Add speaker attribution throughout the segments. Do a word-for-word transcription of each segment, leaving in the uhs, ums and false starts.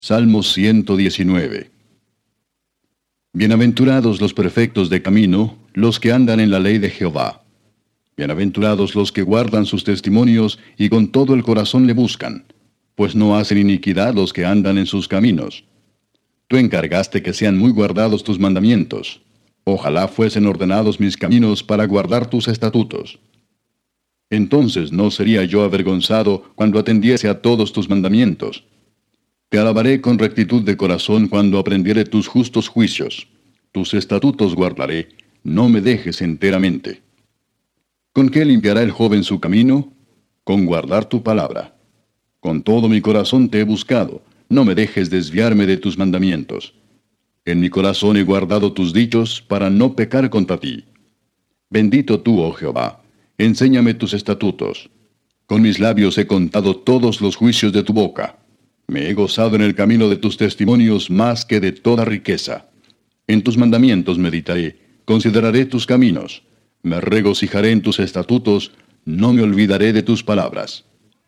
Speaker 1: Salmo ciento diecinueve. Bienaventurados los perfectos de camino, los que andan en la ley de Jehová. Bienaventurados los que guardan sus testimonios y con todo el corazón le buscan, pues no hacen iniquidad los que andan en sus caminos. Tú encargaste que sean muy guardados tus mandamientos. Ojalá fuesen ordenados mis caminos para guardar tus estatutos. Entonces no sería yo avergonzado cuando atendiese a todos tus mandamientos. Te alabaré con rectitud de corazón cuando aprendiere tus justos juicios. Tus estatutos guardaré, no me dejes enteramente. ¿Con qué limpiará el joven su camino? Con guardar tu palabra. Con todo mi corazón te he buscado, no me dejes desviarme de tus mandamientos. En mi corazón he guardado tus dichos para no pecar contra ti. Bendito tú, oh Jehová, enséñame tus estatutos. Con mis labios he contado todos los juicios de tu boca. Me he gozado en el camino de tus testimonios más que de toda riqueza. En tus mandamientos meditaré, consideraré tus caminos. Me regocijaré en tus estatutos, no me olvidaré de tus palabras.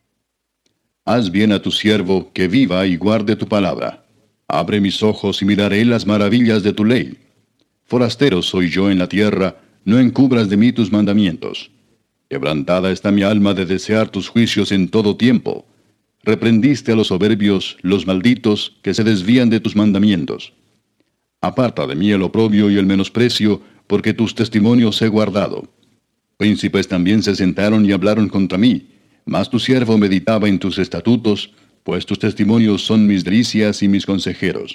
Speaker 1: Haz bien a tu siervo, que viva y guarde tu palabra. Abre mis ojos y miraré las maravillas de tu ley. Forastero soy yo en la tierra, no encubras de mí tus mandamientos. Quebrantada está mi alma de desear tus juicios en todo tiempo. Reprendiste a los soberbios, los malditos, que se desvían de tus mandamientos. Aparta de mí el oprobio y el menosprecio, porque tus testimonios he guardado. Príncipes también se sentaron y hablaron contra mí, mas tu siervo meditaba en tus estatutos, pues tus testimonios son mis delicias y mis consejeros.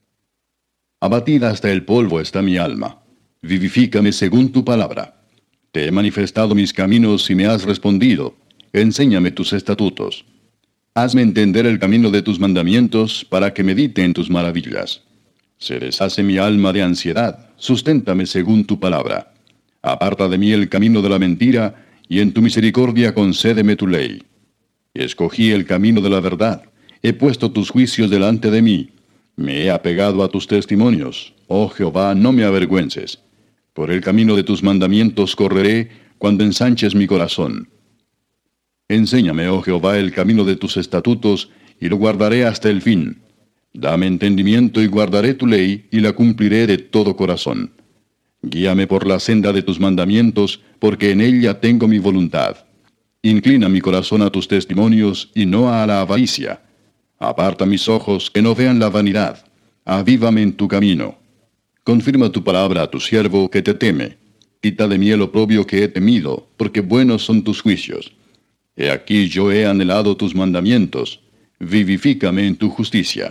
Speaker 1: Abatida hasta el polvo está mi alma. Vivifícame según tu palabra. Te he manifestado mis caminos y me has respondido. Enséñame tus estatutos. Hazme entender el camino de tus mandamientos, para que medite en tus maravillas. Se deshace mi alma de ansiedad, susténtame según tu palabra. Aparta de mí el camino de la mentira, y en tu misericordia concédeme tu ley. Escogí el camino de la verdad, he puesto tus juicios delante de mí. Me he apegado a tus testimonios. Oh Jehová, no me avergüences. Por el camino de tus mandamientos correré, cuando ensanches mi corazón. Enséñame, oh Jehová, el camino de tus estatutos, y lo guardaré hasta el fin. Dame entendimiento y guardaré tu ley, y la cumpliré de todo corazón. Guíame por la senda de tus mandamientos, porque en ella tengo mi voluntad. Inclina mi corazón a tus testimonios, y no a la avaricia. Aparta mis ojos, que no vean la vanidad. Avívame en tu camino. Confirma tu palabra a tu siervo, que te teme. Quita de mí el oprobio que he temido, porque buenos son tus juicios. He aquí yo he anhelado tus mandamientos, vivifícame en tu justicia.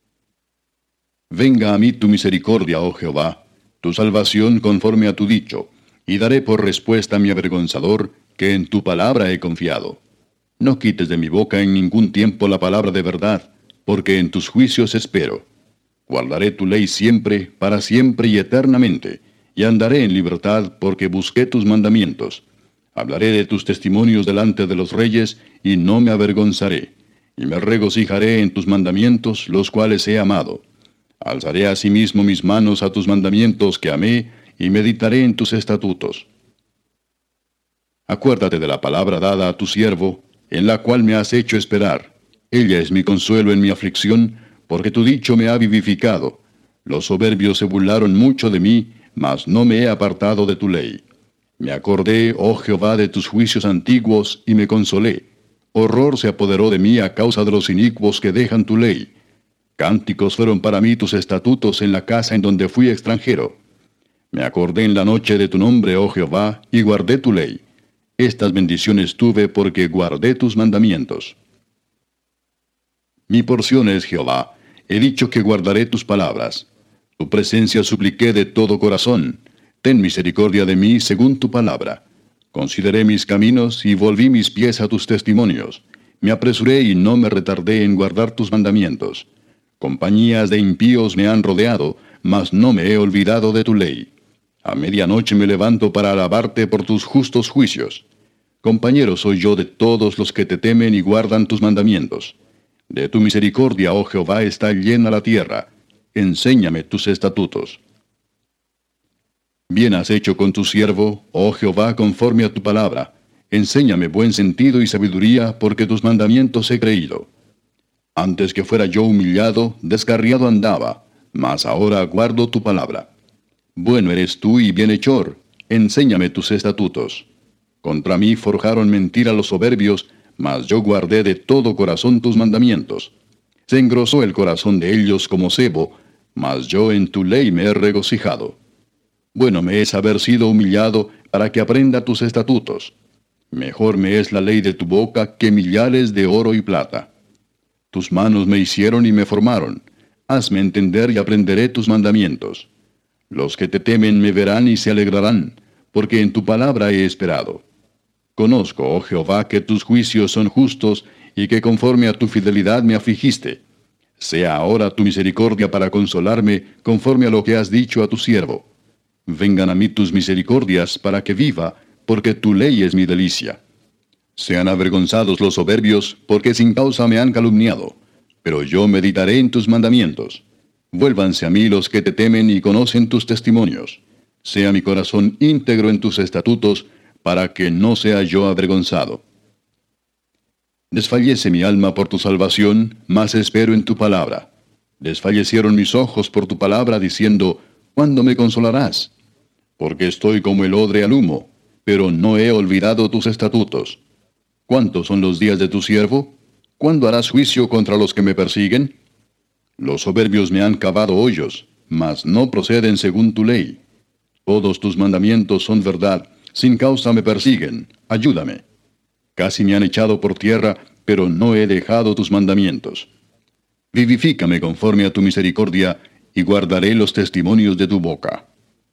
Speaker 1: Venga a mí tu misericordia, oh Jehová, tu salvación conforme a tu dicho, y daré por respuesta a mi avergonzador, que en tu palabra he confiado. No quites de mi boca en ningún tiempo la palabra de verdad, porque en tus juicios espero. Guardaré tu ley siempre, para siempre y eternamente, y andaré en libertad, porque busqué tus mandamientos. Hablaré de tus testimonios delante de los reyes, y no me avergonzaré, y me regocijaré en tus mandamientos, los cuales he amado. Alzaré asimismo mis manos a tus mandamientos que amé, y meditaré en tus estatutos. Acuérdate de la palabra dada a tu siervo, en la cual me has hecho esperar. Ella es mi consuelo en mi aflicción, porque tu dicho me ha vivificado. Los soberbios se burlaron mucho de mí, mas no me he apartado de tu ley. Me acordé, oh Jehová, de tus juicios antiguos, y me consolé. Horror se apoderó de mí a causa de los inicuos que dejan tu ley. Cánticos fueron para mí tus estatutos en la casa en donde fui extranjero. Me acordé en la noche de tu nombre, oh Jehová, y guardé tu ley. Estas bendiciones tuve porque guardé tus mandamientos. Mi porción es Jehová, he dicho que guardaré tus palabras. Tu presencia supliqué de todo corazón. Ten misericordia de mí según tu palabra. Consideré mis caminos y volví mis pies a tus testimonios. Me apresuré y no me retardé en guardar tus mandamientos. Compañías de impíos me han rodeado, mas no me he olvidado de tu ley. A medianoche me levanto para alabarte por tus justos juicios. Compañero soy yo de todos los que te temen y guardan tus mandamientos. De tu misericordia, oh Jehová, está llena la tierra. Enséñame tus estatutos. Bien has hecho con tu siervo, oh Jehová, conforme a tu palabra. Enséñame buen sentido y sabiduría, porque tus mandamientos he creído. Antes que fuera yo humillado, descarriado andaba, mas ahora guardo tu palabra. Bueno eres tú y bienhechor, enséñame tus estatutos. Contra mí forjaron mentira los soberbios, mas yo guardé de todo corazón tus mandamientos. Se engrosó el corazón de ellos como sebo, mas yo en tu ley me he regocijado. Bueno me es haber sido humillado para que aprenda tus estatutos. Mejor me es la ley de tu boca que millares de oro y plata. Tus manos me hicieron y me formaron. Hazme entender y aprenderé tus mandamientos. Los que te temen me verán y se alegrarán, porque en tu palabra he esperado. Conozco, oh Jehová, que tus juicios son justos y que conforme a tu fidelidad me afligiste. Sea ahora tu misericordia para consolarme, conforme a lo que has dicho a tu siervo. Vengan a mí tus misericordias para que viva, porque tu ley es mi delicia. Sean avergonzados los soberbios, porque sin causa me han calumniado. Pero yo meditaré en tus mandamientos. Vuélvanse a mí los que te temen y conocen tus testimonios. Sea mi corazón íntegro en tus estatutos, para que no sea yo avergonzado. Desfallece mi alma por tu salvación, mas espero en tu palabra. Desfallecieron mis ojos por tu palabra, diciendo, ¿cuándo me consolarás? Porque estoy como el odre al humo, pero no he olvidado tus estatutos. ¿Cuántos son los días de tu siervo? ¿Cuándo harás juicio contra los que me persiguen? Los soberbios me han cavado hoyos, mas no proceden según tu ley. Todos tus mandamientos son verdad, sin causa me persiguen, ayúdame. Casi me han echado por tierra, pero no he dejado tus mandamientos. Vivifícame conforme a tu misericordia, y guardaré los testimonios de tu boca.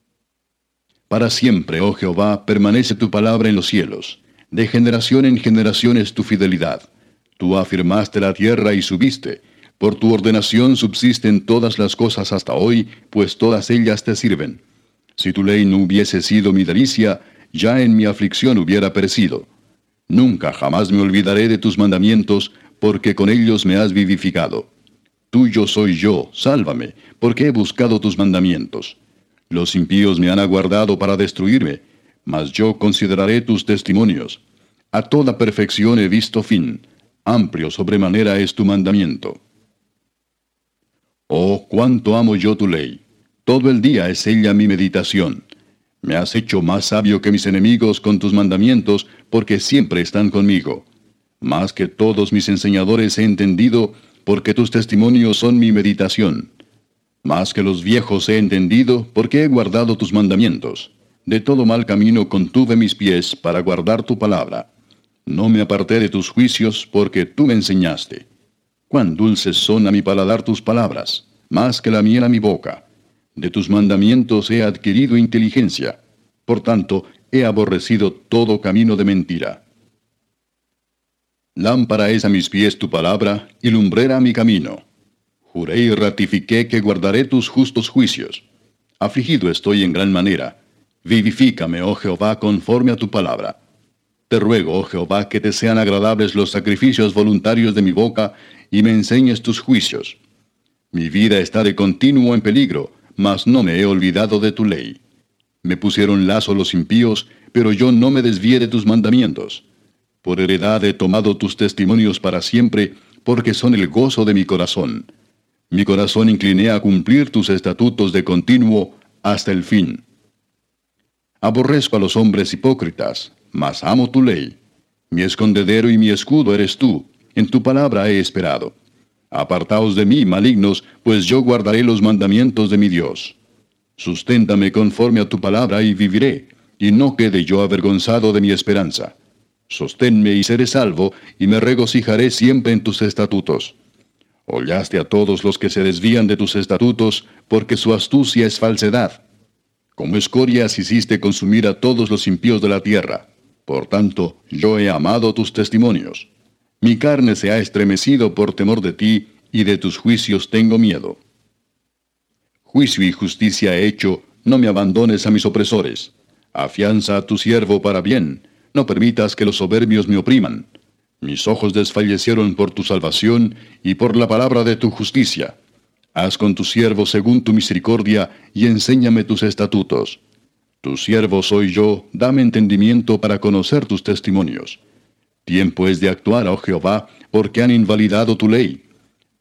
Speaker 1: Para siempre, oh Jehová, permanece tu palabra en los cielos. De generación en generación es tu fidelidad. Tú afirmaste la tierra y subiste. Por tu ordenación subsisten todas las cosas hasta hoy, pues todas ellas te sirven. Si tu ley no hubiese sido mi delicia, ya en mi aflicción hubiera perecido. Nunca jamás me olvidaré de tus mandamientos, porque con ellos me has vivificado. Tuyo soy yo, sálvame, porque he buscado tus mandamientos. Los impíos me han aguardado para destruirme, mas yo consideraré tus testimonios. A toda perfección he visto fin, amplio sobremanera es tu mandamiento. Oh, cuánto amo yo tu ley. Todo el día es ella mi meditación. Me has hecho más sabio que mis enemigos con tus mandamientos, porque siempre están conmigo. Más que todos mis enseñadores he entendido, porque tus testimonios son mi meditación. Más que los viejos he entendido, porque he guardado tus mandamientos. De todo mal camino contuve mis pies para guardar tu palabra. No me aparté de tus juicios, porque tú me enseñaste. Cuán dulces son a mi paladar tus palabras, más que la miel a mi boca. De tus mandamientos he adquirido inteligencia. Por tanto, he aborrecido todo camino de mentira. Lámpara es a mis pies tu palabra, y lumbrera a mi camino. Juré y ratifiqué que guardaré tus justos juicios. Afligido estoy en gran manera. Vivifícame, oh Jehová, conforme a tu palabra. Te ruego, oh Jehová, que te sean agradables los sacrificios voluntarios de mi boca, y me enseñes tus juicios. Mi vida está de continuo en peligro, mas no me he olvidado de tu ley. Me pusieron lazo los impíos, pero yo no me desvié de tus mandamientos. Por heredad he tomado tus testimonios para siempre, porque son el gozo de mi corazón. Mi corazón incliné a cumplir tus estatutos de continuo hasta el fin. Aborrezco a los hombres hipócritas, mas amo tu ley. Mi escondedero y mi escudo eres tú, en tu palabra he esperado. Apartaos de mí, malignos, pues yo guardaré los mandamientos de mi Dios. Susténtame conforme a tu palabra y viviré, y no quede yo avergonzado de mi esperanza. Sosténme y seré salvo, y me regocijaré siempre en tus estatutos. Hollaste a todos los que se desvían de tus estatutos, porque su astucia es falsedad. Como escorias hiciste consumir a todos los impíos de la tierra. Por tanto, yo he amado tus testimonios. Mi carne se ha estremecido por temor de ti, y de tus juicios tengo miedo. Juicio y justicia he hecho, no me abandones a mis opresores. Afianza a tu siervo para bien, no permitas que los soberbios me opriman. Mis ojos desfallecieron por tu salvación, y por la palabra de tu justicia. Haz con tu siervo según tu misericordia, y enséñame tus estatutos. Tu siervo soy yo, dame entendimiento para conocer tus testimonios. Tiempo es de actuar, oh Jehová, porque han invalidado tu ley.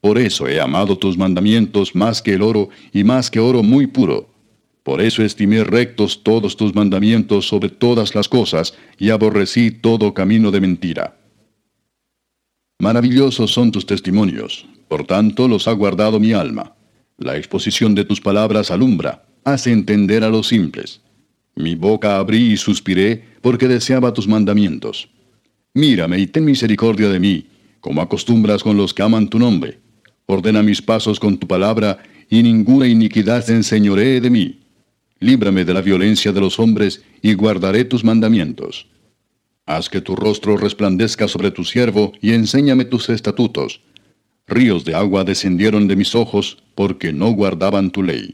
Speaker 1: Por eso he amado tus mandamientos más que el oro y más que oro muy puro. Por eso estimé rectos todos tus mandamientos sobre todas las cosas, y aborrecí todo camino de mentira. Maravillosos son tus testimonios, por tanto los ha guardado mi alma. La exposición de tus palabras alumbra, hace entender a los simples. Mi boca abrí y suspiré, porque deseaba tus mandamientos. Mírame y ten misericordia de mí, como acostumbras con los que aman tu nombre. Ordena mis pasos con tu palabra, y ninguna iniquidad se enseñoree de mí. Líbrame de la violencia de los hombres, y guardaré tus mandamientos. Haz que tu rostro resplandezca sobre tu siervo, y enséñame tus estatutos. Ríos de agua descendieron de mis ojos, porque no guardaban tu ley.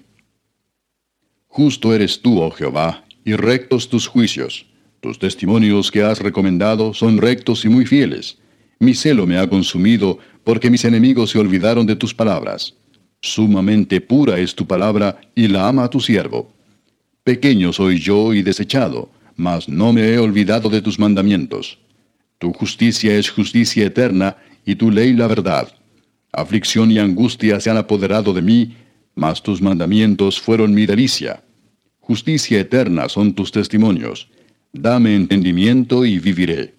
Speaker 1: Justo eres tú, oh Jehová, y rectos tus juicios. Tus testimonios que has recomendado son rectos y muy fieles. Mi celo me ha consumido, porque mis enemigos se olvidaron de tus palabras. Sumamente pura es tu palabra, y la ama tu siervo. Pequeño soy yo y desechado, mas no me he olvidado de tus mandamientos. Tu justicia es justicia eterna, y tu ley la verdad. Aflicción y angustia se han apoderado de mí, mas tus mandamientos fueron mi delicia. Justicia eterna son tus testimonios. Dame entendimiento y viviré.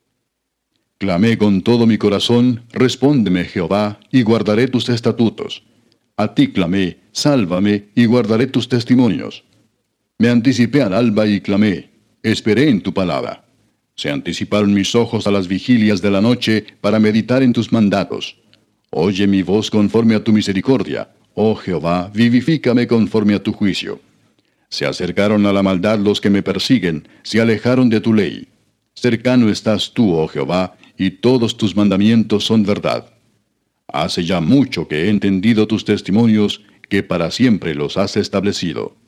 Speaker 1: Clamé con todo mi corazón, respóndeme, Jehová, y guardaré tus estatutos. A ti clamé, sálvame, y guardaré tus testimonios. Me anticipé al alba y clamé, esperé en tu palabra. Se anticiparon mis ojos a las vigilias de la noche para meditar en tus mandatos. Oye mi voz conforme a tu misericordia. Oh Jehová, vivifícame conforme a tu juicio. Se acercaron a la maldad los que me persiguen, se alejaron de tu ley. Cercano estás tú, oh Jehová, y todos tus mandamientos son verdad. Hace ya mucho que he entendido tus testimonios, que para siempre los has establecido.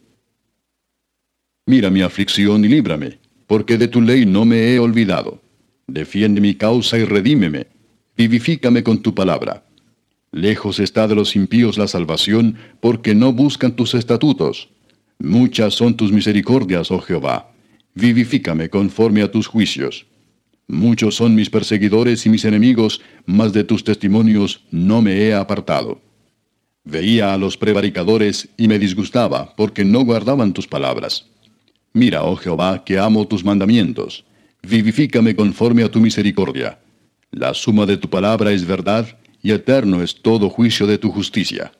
Speaker 1: Mira mi aflicción y líbrame, porque de tu ley no me he olvidado. Defiende mi causa y redímeme. Vivifícame con tu palabra. Lejos está de los impíos la salvación, porque no buscan tus estatutos. Muchas son tus misericordias, oh Jehová. Vivifícame conforme a tus juicios. Muchos son mis perseguidores y mis enemigos, mas de tus testimonios no me he apartado. Veía a los prevaricadores y me disgustaba, porque no guardaban tus palabras. Mira, oh Jehová, que amo tus mandamientos. Vivifícame conforme a tu misericordia. La suma de tu palabra es verdad, y eterno es todo juicio de tu justicia.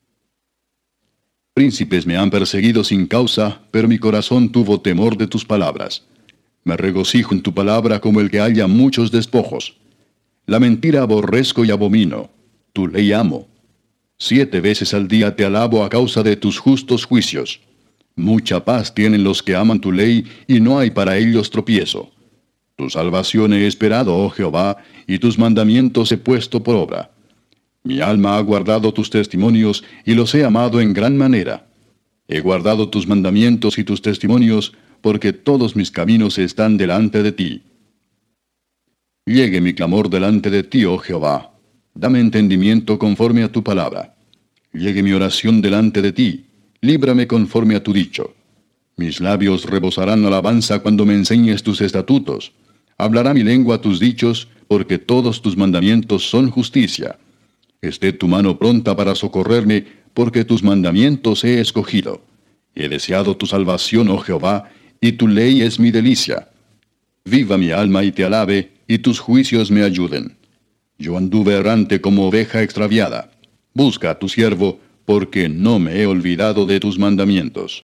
Speaker 1: Príncipes me han perseguido sin causa, pero mi corazón tuvo temor de tus palabras. Me regocijo en tu palabra como el que halla muchos despojos. La mentira aborrezco y abomino. Tu ley amo. Siete veces al día te alabo a causa de tus justos juicios. Mucha paz tienen los que aman tu ley, y no hay para ellos tropiezo. Tu salvación he esperado, oh Jehová, y tus mandamientos he puesto por obra. Mi alma ha guardado tus testimonios, y los he amado en gran manera. He guardado tus mandamientos y tus testimonios, porque todos mis caminos están delante de ti. Llegue mi clamor delante de ti, oh Jehová. Dame entendimiento conforme a tu palabra. Llegue mi oración delante de ti. Líbrame conforme a tu dicho. Mis labios rebosarán alabanza cuando me enseñes tus estatutos. Hablará mi lengua tus dichos, porque todos tus mandamientos son justicia. Esté tu mano pronta para socorrerme, porque tus mandamientos he escogido. He deseado tu salvación, oh Jehová, y tu ley es mi delicia. Viva mi alma y te alabe, y tus juicios me ayuden. Yo anduve errante como oveja extraviada. Busca a tu siervo, porque no me he olvidado de tus mandamientos.